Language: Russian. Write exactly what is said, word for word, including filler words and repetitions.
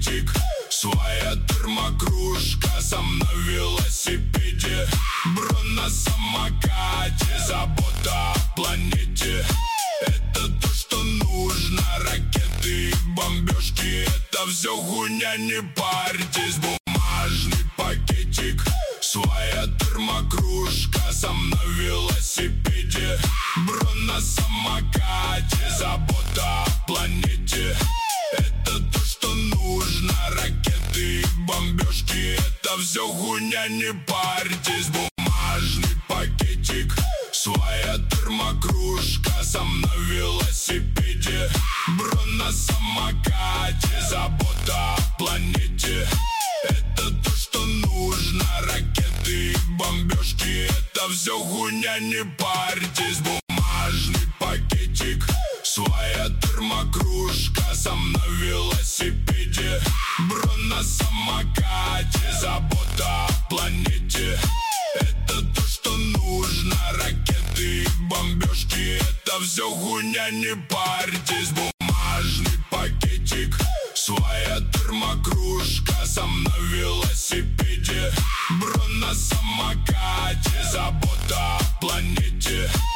пакетик, своя термокружка, сам на велосипеде, бро на самокате, забота о планете. Это то, что нужно, ракеты и бомбежки, это все хуйня, не парьтесь. Бумажный пакетик, своя термокружка, сам на велосипеде, бро на самокате, забота о планете. Это то, что нужно, ракеты и бомбежки, это все хуйня, не парьтесь. Бумажный пакетик, своя термокружка, сам на велосипеде, бро на самокате, забота о планете. Это то, что нужно, ракеты и бомбежки, это все хуйня, не парьтесь. Бумажный пакетик, своя термокружка, сам на велосипеде, бро на самокате, забота о планете. Это то, что нужно, ракеты и бомбежки, это все хуйня, не парьтесь. Бумажный пакетик, своя термокружка, сам на велосипеде, бро на самокате, забота о планете.